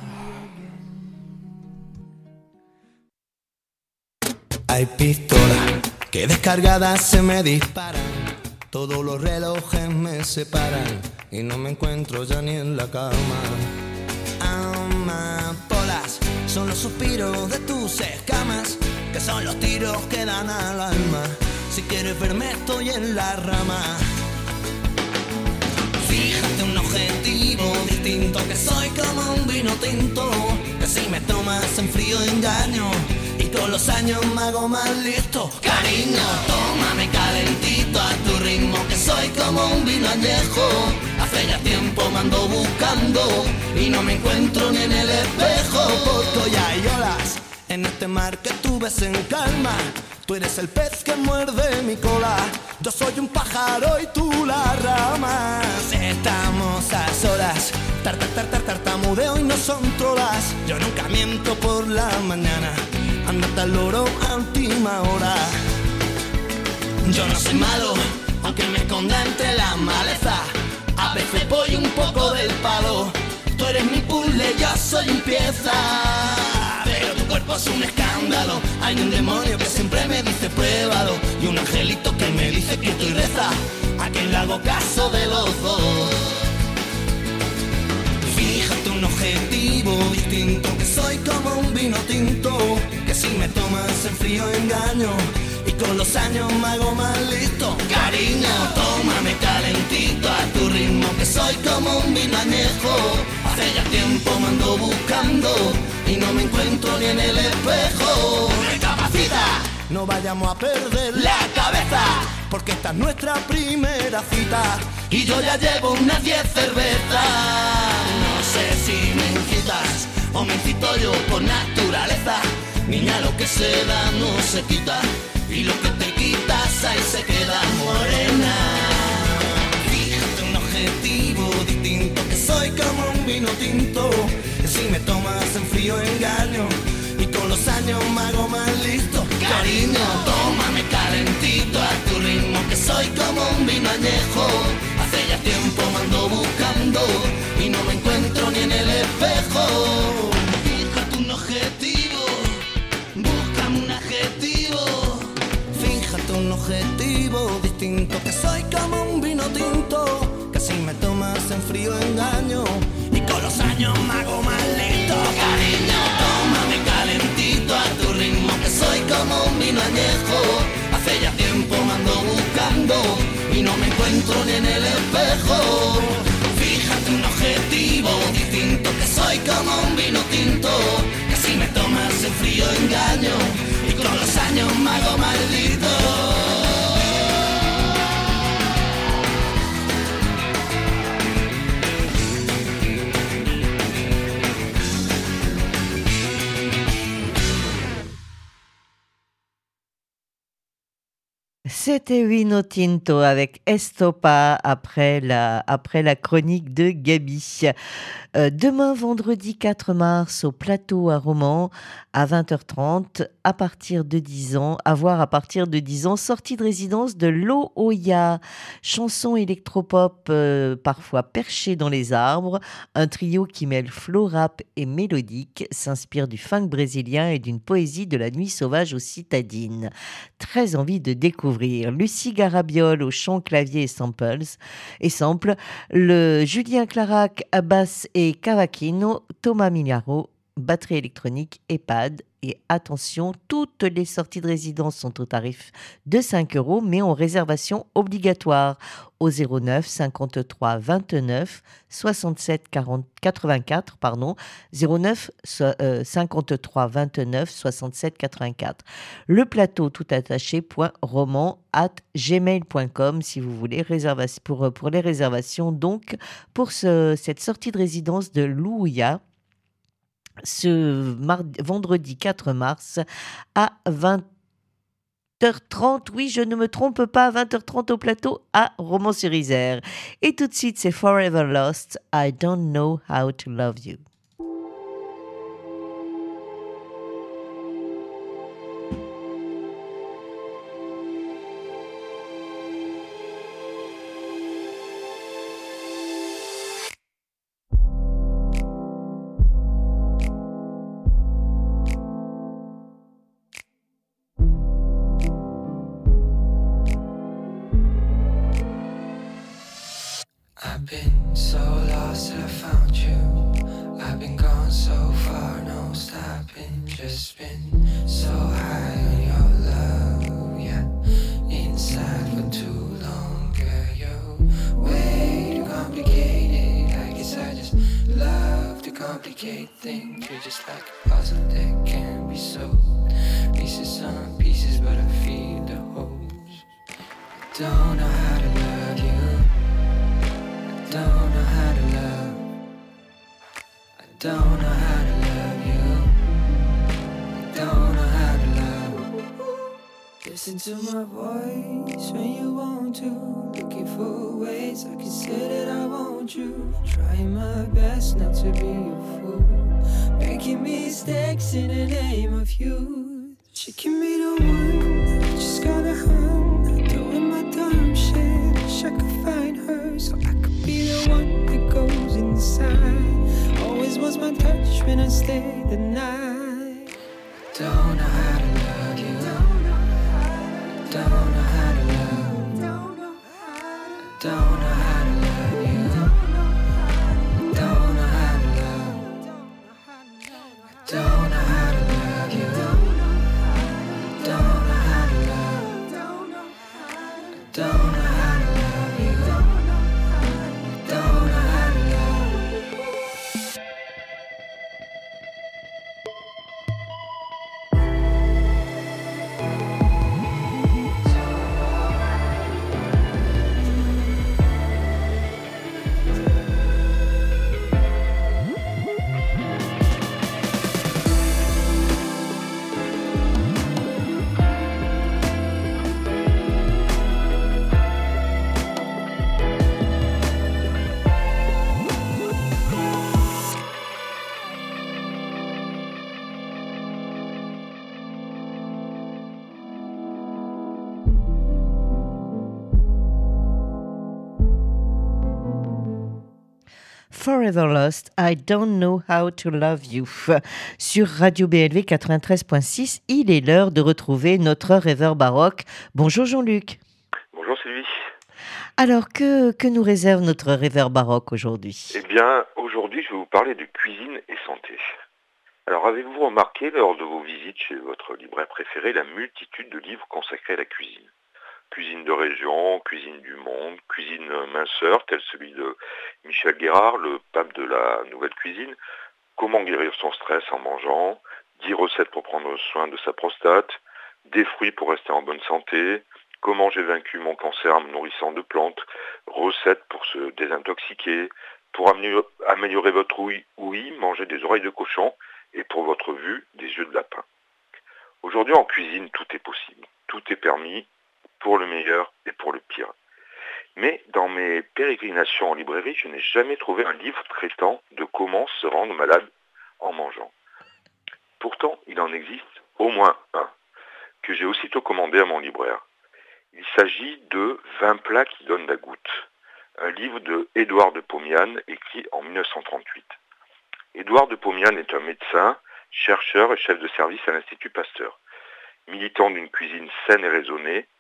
Hay pistolas que descargadas se me disparan, todos los relojes me separan y no me encuentro ya ni en la cama. Amapolas son los suspiros de tus escamas, que son los tiros que dan al alma. Si quieres verme estoy en la rama. Fíjate un objetivo distinto, que soy como un vino tinto, que si me tomas en frío engaño y con los años me hago más listo. Cariño, tómame calentito a tu ritmo, que soy como un vino añejo. Hace ya tiempo me ando buscando y no me encuentro ni en el espejo. Porque ya hay olas en este mar que tú ves en calma. Tú eres el pez que muerde mi cola, yo soy un pájaro y tú la rama. Estamos a solas, tar, tar, tar, tar, tartamudeo y no son trolas. Yo nunca miento por la mañana, ándate al loro a última hora. Yo no soy malo, aunque me esconda entre la maleza. A veces voy un poco del palo. Tú eres mi puzzle, yo soy un pieza. Pero tu cuerpo es un escándalo. Hay un demonio que siempre me dice pruébalo, y un angelito que me dice que estoy reza. A quien le hago caso de los dos. Fíjate un objetivo distinto, que soy como un vino tinto, que si me tomas en frío engaño y con los años me hago más listo. Cariño, tómame calentito a tu ritmo, que soy como un vino añejo. Hace ya tiempo me ando buscando y no me encuentro ni en el espejo. Recapacita, no vayamos a perder la cabeza, porque esta es nuestra primera cita y yo ya llevo unas diez cervezas. No sé si me incitas o me incito yo por naturaleza. Niña, lo que se da no se quita, y lo que te quitas ahí se queda morena. Fíjate un objetivo distinto, que soy como un vino tinto, que si me tomas en frío engaño y con los años me hago más listo. Cariño, tómame calentito a tu ritmo, que soy como un vino añejo. Hace ya tiempo me ando buscando y no me encuentro ni en el espejo. Fíjate un objetivo, búscame un adjetivo. Fíjate un objetivo distinto, que soy como un vino tinto, que si me tomas en frío engaño y con los años me hago más listo. Cariño, tómame calentito a tu ritmo, que soy como un vino añejo. Hace ya tiempo me ando buscando y no me encuentro ni en el espejo. Fíjate un objetivo distinto, que soy como un vino tinto, que si me tomas en frío engaño y con los años me hago maldito. C'était Vino Tinto avec Estopa après la, après la chronique de Gabi. Euh, demain, vendredi quatre mars, au plateau à Romans, à vingt heures trente, à partir de dix ans, à voir à partir de dix ans, sortie de résidence de Lo'Oya. Chanson électropop euh, parfois perchée dans les arbres, un trio qui mêle flow rap et mélodique, s'inspire du funk brésilien et d'une poésie de la nuit sauvage aux citadines. Très envie de découvrir découvrir Lucie Garabiol au chant, clavier et samples, et samples, le Julien Clarac à basse et cavaquino, Thomas Mignaro, batterie électronique et pad. Et attention, toutes les sorties de résidence sont au tarif de cinq euros, mais en réservation obligatoire au zéro neuf cinquante-trois vingt-neuf soixante-sept quarante quatre-vingt-quatre, pardon, zéro neuf cinquante-trois vingt-neuf soixante-sept quatre-vingt-quatre. Le plateau tout attaché point roman at gmail point com si vous voulez réservation pour pour les réservations donc pour ce, cette sortie de résidence de Louia. Ce mardi, vendredi quatre mars à vingt heures trente, oui je ne me trompe pas, vingt heures trente au plateau à Romans-sur-Isère. Et tout de suite c'est Forever Lost, I Don't Know How to Love You. I've been so lost till I found you. I've been gone so far, no stopping. Just been so high on your love, yeah. Inside for too long, girl, you're way too complicated. I guess I just love to complicate things. You're just like a puzzle that can be solved. Pieces on pieces, but I feel the holes. Don't know how to love you. Don't know how to love. I don't know how to love you. I don't know how to love. Listen to my voice when you want to. Looking for ways I can say that I want you. Trying my best not to be a fool. Making mistakes in the name of you. She can be the one. I just gotta hum. Doing my dumb shit. Wish I could find her so I could be the one that goes inside. Always was my touch when I stayed the night. Don't know how to love you. Don't know how to love. Don't know how to love you. Don't know how to love. Don't know how to love you. Don't know how to love. Don't know how to Forever Lost, I Don't Know How to Love You. Sur Radio B L V quatre-vingt-treize point six, il est l'heure de retrouver notre rêveur baroque. Bonjour Jean-Luc. Bonjour Sylvie. Alors, que, que nous réserve notre rêveur baroque aujourd'hui ? Eh bien, aujourd'hui, je vais vous parler de cuisine et santé. Alors, avez-vous remarqué lors de vos visites chez votre libraire préféré la multitude de livres consacrés à la cuisine ? Cuisine de région, cuisine du monde, cuisine minceur, tel celui de Michel Guérard, le pape de la nouvelle cuisine, comment guérir son stress en mangeant, dix recettes pour prendre soin de sa prostate, des fruits pour rester en bonne santé, comment j'ai vaincu mon cancer en me nourrissant de plantes, recettes pour se désintoxiquer, pour améliorer votre ouïe, ouïe, manger des oreilles de cochon, et pour votre vue, des yeux de lapin. Aujourd'hui en cuisine, tout est possible, tout est permis, pour le meilleur et pour le pire. Mais dans mes pérégrinations en librairie, je n'ai jamais trouvé un livre traitant de comment se rendre malade en mangeant. Pourtant, il en existe au moins un, que j'ai aussitôt commandé à mon libraire. Il s'agit de vingt plats qui donnent la goutte, un livre de Édouard de Pomian, écrit en dix-neuf cent trente-huit. Édouard de Pomian est un médecin, chercheur et chef de service à l'Institut Pasteur. Militant d'une cuisine saine et raisonnée,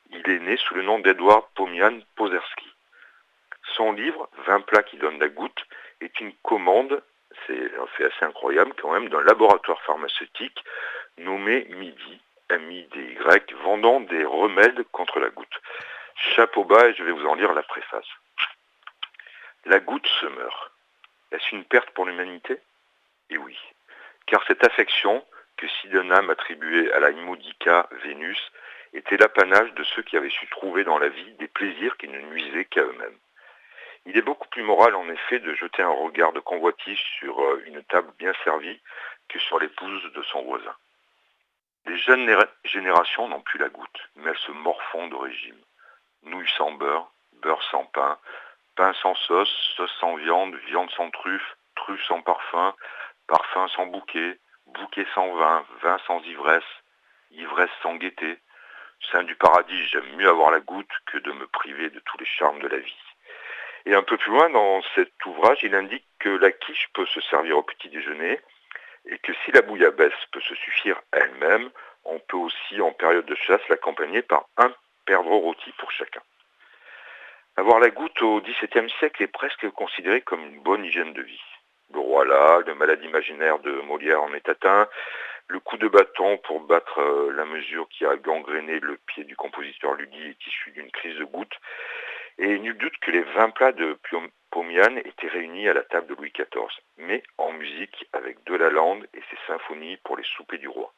Il est né sous le nom d'Edward Pomian Pozerski. Son livre, vingt plats qui donnent la goutte, est une commande, c'est un fait assez incroyable quand même, d'un laboratoire pharmaceutique nommé MIDI, M I D Y, vendant des remèdes contre la goutte. Chapeau bas, et je vais vous en lire la préface. La goutte se meurt. Est-ce une perte pour l'humanité ? Et oui, car cette affection que Sydenham attribuait à la Imodica Vénus était l'apanage de ceux qui avaient su trouver dans la vie des plaisirs qui ne nuisaient qu'à eux-mêmes. Il est beaucoup plus moral en effet de jeter un regard de convoitise sur une table bien servie que sur l'épouse de son voisin. Les jeunes générations n'ont plus la goutte, mais elles se morfondent de régime. Nouilles sans beurre, beurre sans pain, pain sans sauce, sauce sans viande, viande sans truffe, truffe sans parfum, parfum sans bouquet, bouquet sans vin, vin sans ivresse, ivresse sans gaieté. Saint du paradis, j'aime mieux avoir la goutte que de me priver de tous les charmes de la vie. Et un peu plus loin dans cet ouvrage, il indique que la quiche peut se servir au petit déjeuner et que si la bouillabaisse peut se suffire à elle-même, on peut aussi, en période de chasse, l'accompagner par un perdreau rôti pour chacun. Avoir la goutte au dix-septième siècle est presque considéré comme une bonne hygiène de vie. Le roi là, le malade imaginaire de Molière en est atteint, le coup de bâton pour battre la mesure qui a gangréné le pied du compositeur Lully est issu d'une crise de goutte. Et nul doute que les vingt plats de Pomian étaient réunis à la table de Louis quatorze, mais en musique avec de la lande et ses symphonies pour les soupers du roi.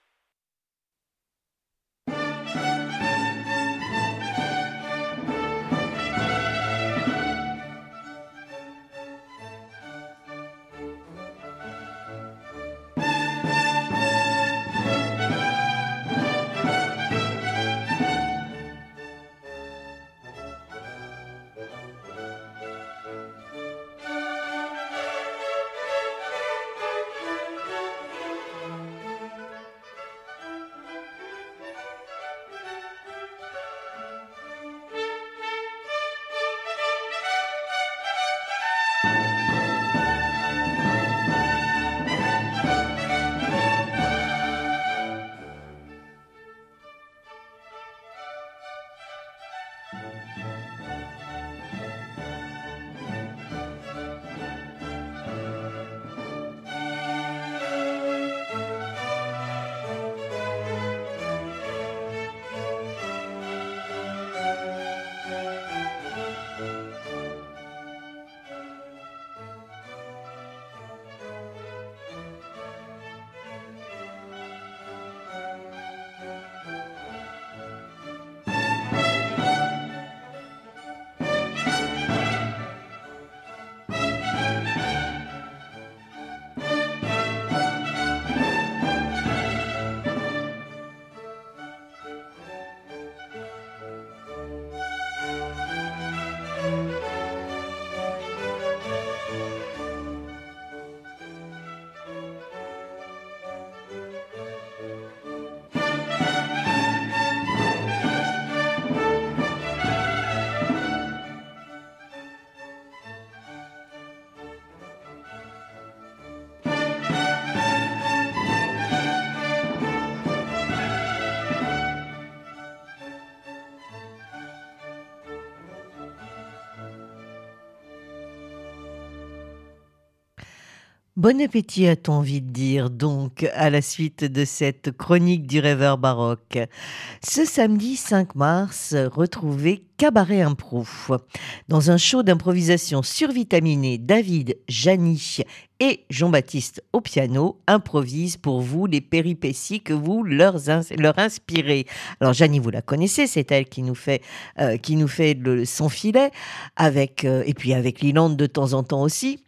Bon appétit, a-t-on envie de dire, donc, à la suite de cette chronique du rêveur baroque. Ce samedi cinq mars, retrouvez Cabaret Impro. Dans un show d'improvisation survitaminé, David, Janie et Jean-Baptiste au piano improvisent pour vous les péripéties que vous leur, ins- leur inspirez. Alors Janie, vous la connaissez, c'est elle qui nous fait, euh, qui nous fait le, son filet, avec, euh, et puis avec Lilande de temps en temps aussi.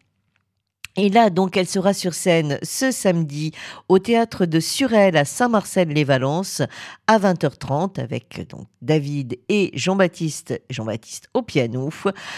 Et là, donc, elle sera sur scène ce samedi au Théâtre de Surelle à Saint-Marcel-les-Valences à vingt heures trente avec donc David et Jean-Baptiste, Jean-Baptiste au piano.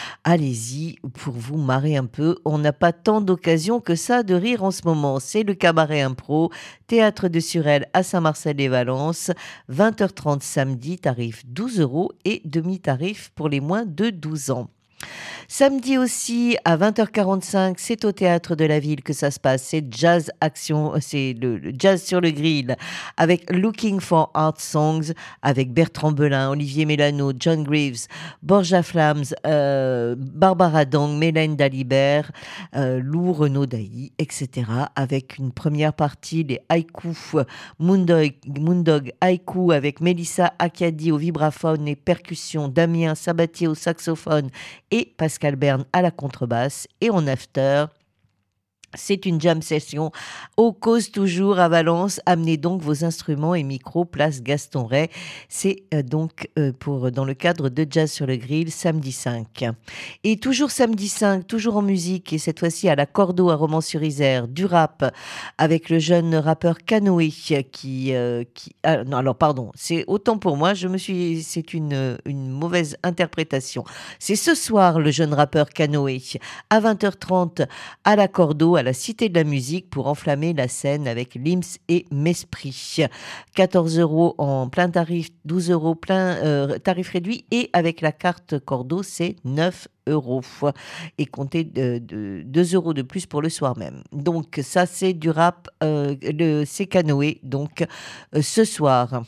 Allez-y pour vous marrer un peu. On n'a pas tant d'occasions que ça de rire en ce moment. C'est le Cabaret Impro, Théâtre de Surelle à Saint-Marcel-les-Valences, vingt heures trente samedi, tarif douze euros et demi-tarif pour les moins de douze ans. Samedi aussi, à vingt heures quarante-cinq, c'est au Théâtre de la Ville que ça se passe. C'est Jazz Action, c'est le, le Jazz sur le grill, avec Looking for Art Songs, avec Bertrand Belin, Olivier Mélano, John Greaves, Borja Flams, euh, Barbara Dang, Mélène Dalibert, euh, Lou Renaud Dailly, et cetera. Avec une première partie, les haïkus, Moondog, Moondog Haïku, avec Mélissa Acadi au vibraphone et percussions, Damien Sabatier au saxophone et Pascal Berne à la contrebasse. Et en after, c'est une jam session au Cause Toujours à Valence. Amenez donc vos instruments et micros, place Gaston Ray. C'est euh, donc euh, pour dans le cadre de Jazz sur le Grill, samedi cinq. Et toujours samedi cinq, toujours en musique, et cette fois-ci à la Cordeau à Romans-sur-Isère, du rap, avec le jeune rappeur Canoë qui... Euh, qui ah, non, alors pardon, c'est autant pour moi, je me suis, c'est une, une mauvaise interprétation. C'est ce soir le jeune rappeur Canoë, à vingt heures trente à la Cordeau, à la Cité de la Musique, pour enflammer la scène avec Lims et Mesprit. quatorze euros en plein tarif, douze euros plein euh, tarif réduit, et avec la carte Cordeau, c'est neuf euros. Et comptez de, de, deux euros de plus pour le soir même. Donc ça, c'est du rap, euh, le, c'est Canoë, donc euh, ce soir.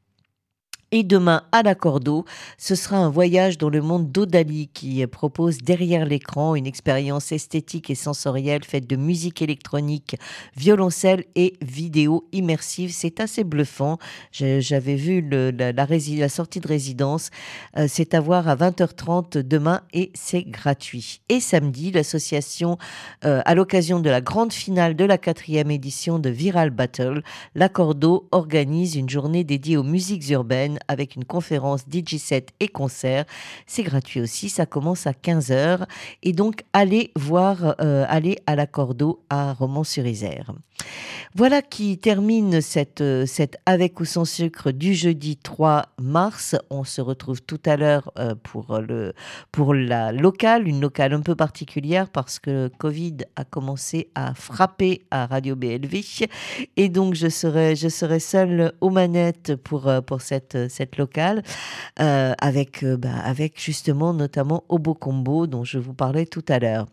Et demain, à la Cordeau, ce sera un voyage dans le monde d'Odali qui propose derrière l'écran une expérience esthétique et sensorielle faite de musique électronique, violoncelle et vidéo immersive. C'est assez bluffant. Je, j'avais vu le, la, la, rési- la sortie de résidence. Euh, c'est à voir à vingt heures trente demain et c'est gratuit. Et samedi, l'association, euh, à l'occasion de la grande finale de la quatrième édition de Viral Battle, la Cordeau organise une journée dédiée aux musiques urbaines avec une conférence D J set et concert. C'est gratuit aussi, ça commence à quinze heures. Et donc, allez voir, euh, allez à la Cordeau à Romans-sur-Isère. Voilà qui termine cette, cette Avec ou sans sucre du jeudi trois mars. On se retrouve tout à l'heure euh, pour, le, pour la locale, une locale un peu particulière parce que Covid a commencé à frapper à Radio B L V. Et donc, je serai, je serai seule aux manettes pour, pour cette, cette locale euh, avec, euh, bah, avec justement notamment Obo Combo dont je vous parlais tout à l'heure.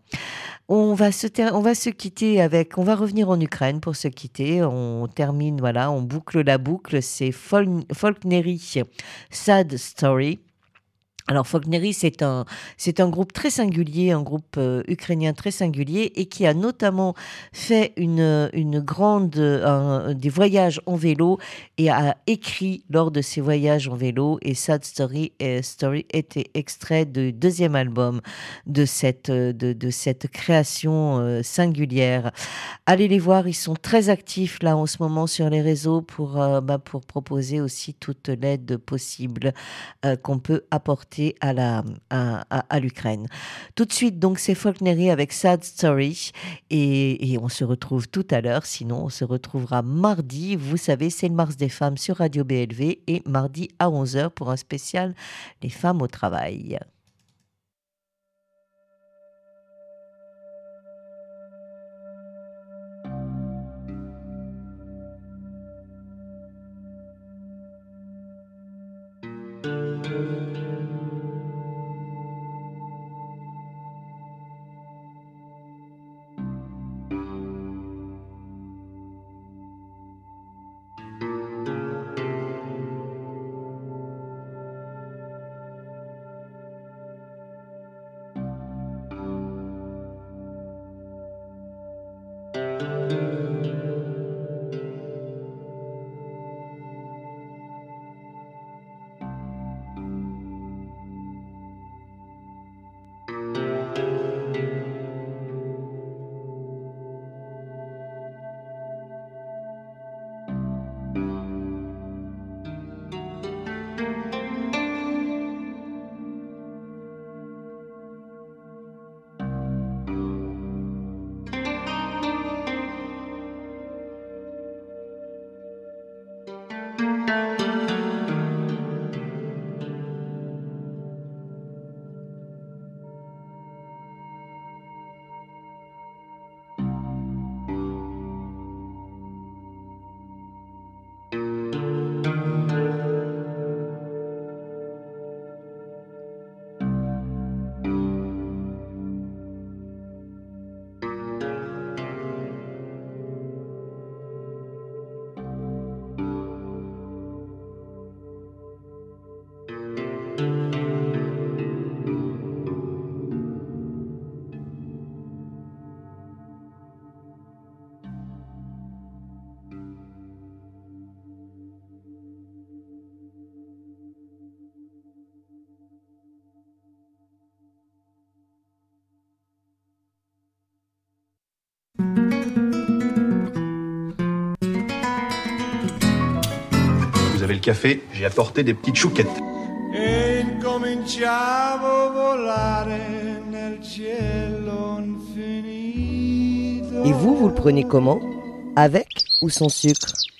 On va se ter- on va se quitter avec, on va revenir en Ukraine pour se quitter. On termine, voilà, on boucle la boucle. C'est Fol- Folknery, Sad Story. Alors Folknery, c'est un, c'est un groupe très singulier, un groupe euh, ukrainien très singulier et qui a notamment fait une, une grande, un, des voyages en vélo et a écrit lors de ces voyages en vélo. Et Sad Story, et Story était extrait du deuxième album de cette, de, de cette création euh, singulière. Allez les voir, ils sont très actifs là en ce moment sur les réseaux pour, euh, bah, pour proposer aussi toute l'aide possible euh, qu'on peut apporter à, la, à, à, à l'Ukraine. Tout de suite, donc, c'est Folknery avec Sad Story et, et on se retrouve tout à l'heure. Sinon, on se retrouvera mardi. Vous savez, c'est le Mars des femmes sur Radio B L V et mardi à onze heures pour un spécial Les femmes au travail. servait le café, j'ai apporté des petites chouquettes. E incominciavo a volare nel cielo infinito. Et vous, vous le prenez comment? Avec ou sans sucre?